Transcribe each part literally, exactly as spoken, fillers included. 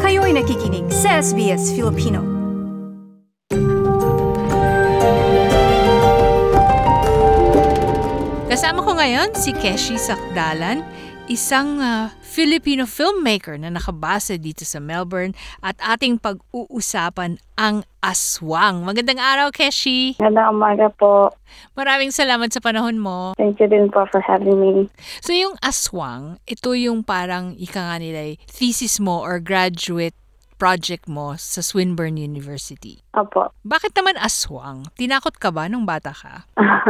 Kayo'y nakikinig sa S B S Filipino. Kasama ko ngayon si Keshi Sakdalan, isang uh, Filipino filmmaker na nakabase dito sa Melbourne at ating pag-uusapan ang aswang. Magandang araw, Keshi! Magandang umaga po. Maraming salamat sa panahon mo. Thank you din po for having me. So yung aswang, ito yung parang ika nga nila thesis mo or graduate project mo sa Swinburne University. Opo. Bakit naman aswang? Tinakot ka ba nung bata ka?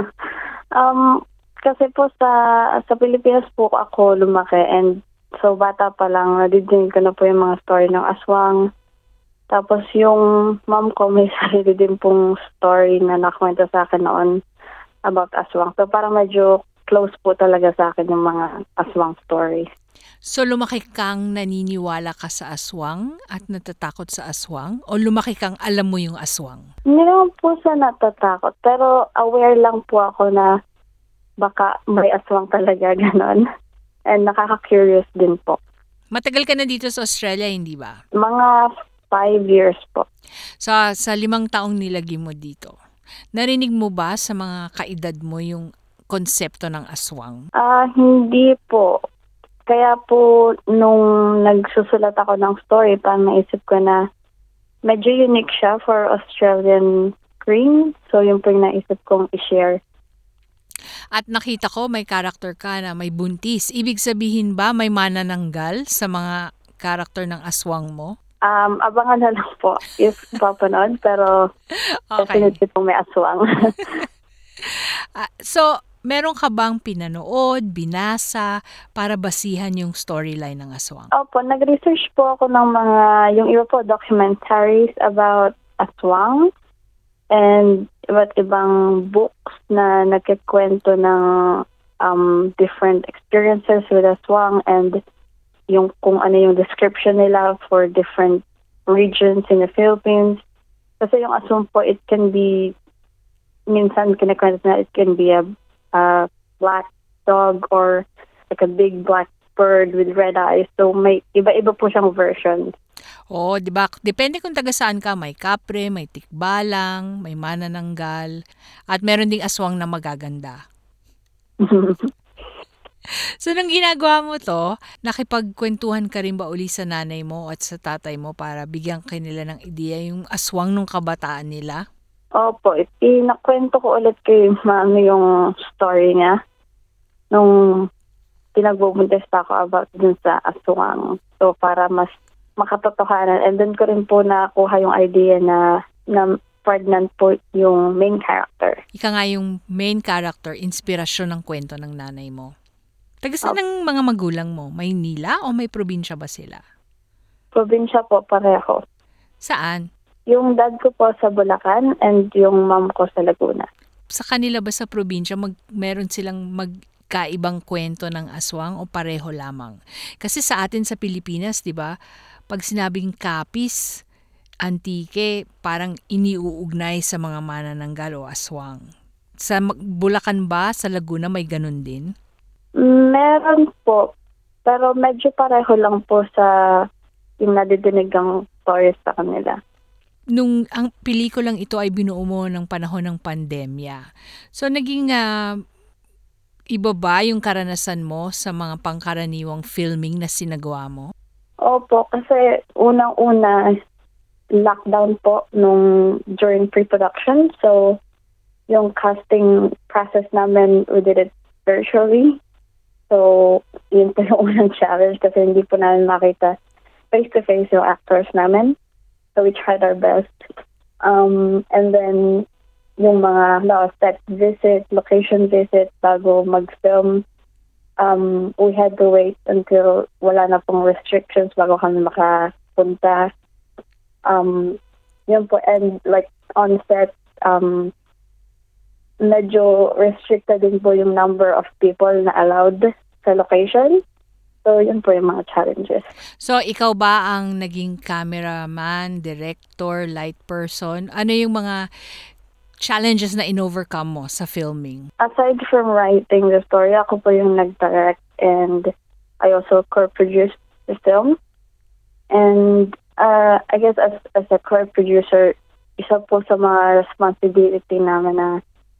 um, kasi po sa sa Pilipinas po ako lumaki and so bata pa lang nadidinig ko na po yung mga story ng aswang. Tapos yung mom ko may sarili din pong story na nakwento sa akin noon about aswang. So parang medyo close po talaga sa akin yung mga aswang stories. So lumaki kang naniniwala ka sa aswang at natatakot sa aswang? O lumaki kang alam mo yung aswang? Hindi naman po sa natatakot pero aware lang po ako na baka may aswang talaga ganon. And nakaka-curious din po. Matagal ka na dito sa Australia, hindi ba? Mga five years po. Sa, sa limang taong nilagi mo dito, narinig mo ba sa mga kaedad mo yung konsepto ng aswang? Ah, uh, hindi po. Kaya po, nung nagsusulat ako ng story, parang naisip ko na medyo unique siya for Australian screen. So, yun po yung naisip kong i-share. At nakita ko may character ka na may buntis. Ibig sabihin ba may manananggal sa mga character ng aswang mo? Um, abangan na lang po if papanood. Pero okay. Definitely po may aswang. uh, so, meron ka bang pinanood, binasa, para basihan yung storyline ng aswang? Opo, nag-research po ako ng mga, yung iba po documentaries about aswang and iba't ibang books na nagkikwento ng um, different experiences with aswang and yung kung ano yung description nila for different regions in the Philippines. Kasi yung aswang po, it can be, minsan kinikwento na it can be a a black dog or like a big black bird with red eyes. So may iba-iba po siyang versions. Oh, di ba? Depende kung taga saan ka. May kapre, may tikbalang, may manananggal, at meron ding aswang na magaganda. So, nung ginagawa mo to, nakipagkwentuhan ka rin ba uli sa nanay mo at sa tatay mo para bigyan kanila ng ideya yung aswang nung kabataan nila? Opo, inakwento ko ulit kay mami yung story niya nung pinagbubuntis pa ako about dun sa aswang. So, para mas makatotohanan. And then ko rin po nakuha yung idea na, na pregnant po yung main character. Ika nga yung main character, inspirasyon ng kwento ng nanay mo. Taga saan ng mga magulang mo? Maynila o may probinsya ba sila? Probinsya po, pareho. Saan? Yung dad ko po sa Bulacan and yung mom ko sa Laguna. Sa kanila ba sa probinsya, mag, meron silang magkaibang kwento ng aswang o pareho lamang? Kasi sa atin sa Pilipinas, di ba, pag sinabing kapis, antike, parang iniuugnay sa mga manananggal o aswang. Sa Bulacan ba, sa Laguna, may ganun din? Meron po. Pero medyo pareho lang po sa yung nadidinig ang stories sa kanila. Nung ang pelikulang ito ay binuo mo ng panahon ng pandemya. So, naging uh, iba ba yung karanasan mo sa mga pangkaraniwang filming na sinagawa mo? Opo, kasi unang-una, lockdown po nung during pre-production. So, yung casting process namin, we did it virtually. So, yun po yung unang challenge kasi hindi po namin makita face-to-face yung actors namin. So, we tried our best. Um, and then, yung mga no, set visit, location visit, bago mag-film, um, we had to wait until wala na pong restrictions bago kami makapunta. Um, yun po, and like on set, um, medyo restricted din po yung number of people na allowed sa location. So, yun po yung mga challenges. So, ikaw ba ang naging cameraman, director, light person? Ano yung mga challenges na in-overcome mo sa filming? Aside from writing the story, ako po yung nag-direct and I also co-produced the film. And uh, I guess as, as a core producer, isa po sa mga responsibility namin na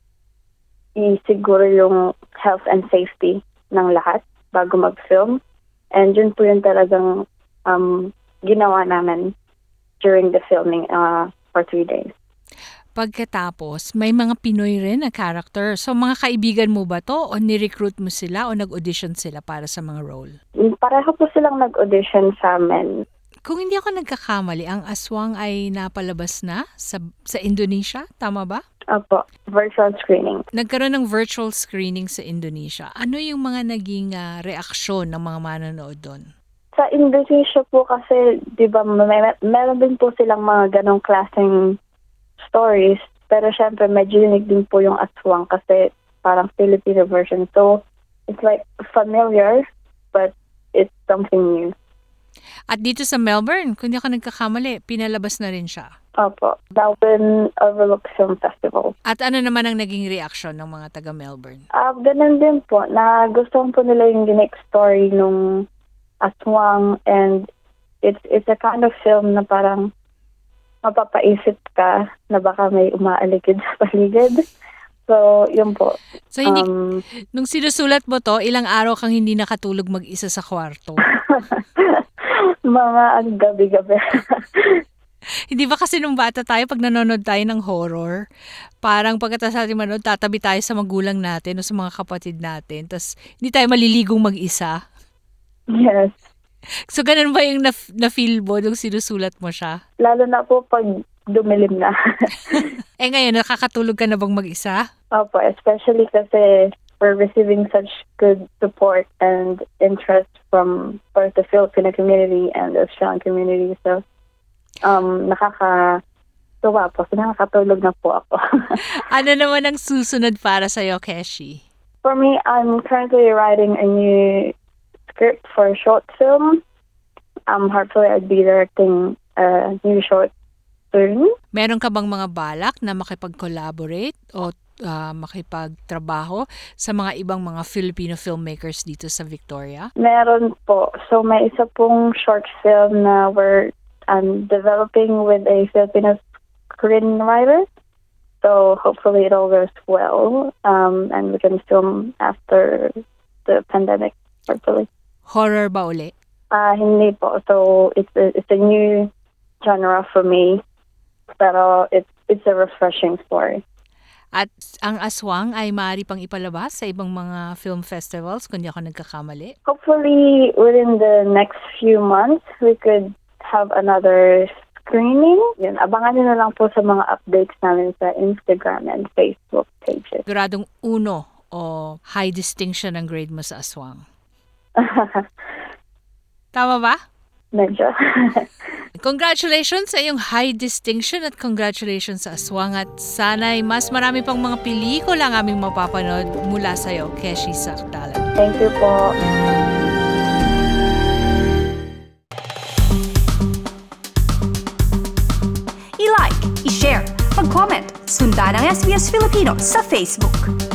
isiguro yung health and safety ng lahat bago mag-film. And yun po yung talagang um, ginawa namin during the filming uh, for three days. Pagkatapos, may mga Pinoy rin na character. So, mga kaibigan mo ba to? O ni-recruit mo sila? O nag-audition sila para sa mga role? Pareho po silang nag-audition sa amin. Kung hindi ako nagkakamali, ang aswang ay napalabas na sa, sa Indonesia? Tama ba? Opo, virtual screening. Nagkaroon ng virtual screening sa Indonesia. Ano yung mga naging uh, reaksyon ng mga manonood doon? Sa Indonesia po kasi, di ba, may, meron din po silang mga ganong klaseng stories. Pero syempre, medyo unique din po yung aswang kasi parang Filipino version. So, it's like familiar, but it's something new. At dito sa Melbourne, kung hindi ako nagkakamali, pinalabas na rin siya. Opo, Melbourne Overlook Film Festival. At ano naman ang naging reaksyon ng mga taga-Melbourne? Ah, ganun din po, na gusto po nila yung unique story nung aswang, and it's it's a kind of film na parang mapapaisip ka na baka may umaaligid sa paligid. So, yun po. So, hindi, Um, nung sinusulat mo to, ilang araw kang hindi nakatulog mag-isa sa kwarto? mga ang gabi-gabi. Hindi ba kasi nung bata tayo, pag nanonood tayo ng horror, parang pagkatapos natin manood, tatabi tayo sa magulang natin o sa mga kapatid natin. Tapos, hindi tayo maliligong mag-isa. Yes. So, ganun ba yung na- na-feel mo nung sinusulat mo siya? Lalo na po pag dumilim na. Eh ngayon, nakakatulog ka na bang mag-isa? Opo, especially kasi we're receiving such good support and interest from both the Filipino community and the Australian community. So, um, nakaka-tuwa po. So, nakakatulog na po ako. Ano naman ang susunod para sa'yo, Keshi? For me, I'm currently writing a new script for a short film. Um, hopefully, I'd be directing a new short soon. Meron ka bang mga balak na makipag-collaborate o uh, makipagtrabaho sa mga ibang mga Filipino filmmakers dito sa Victoria? Meron po. So, may isa pong short film na we're um, developing with a Filipino screenwriter. So, hopefully it all goes well. Um, and we can film after the pandemic, hopefully. Horror ba uli? Uh, hindi po. So, it's a, it's a new genre for me. Pero it's, it's a refreshing story. At ang aswang ay maaari pang ipalabas sa ibang mga film festivals, kung di ako nagkakamali. Hopefully, within the next few months, we could have another screening. Yun, abangan nyo na lang po sa mga updates namin sa Instagram and Facebook pages. Siguradong uno o high distinction ang grade mo sa aswang. Tama ba? Medyo. Congratulations sa iyong high distinction at congratulations sa aswang, at sana'y mas marami pang mga pelikula ang aming mapapanood mula sa iyo, Keshi Sakdalan. Thank you po. I-like, i-share, mag-comment, sundan ang S B S Filipino sa Facebook.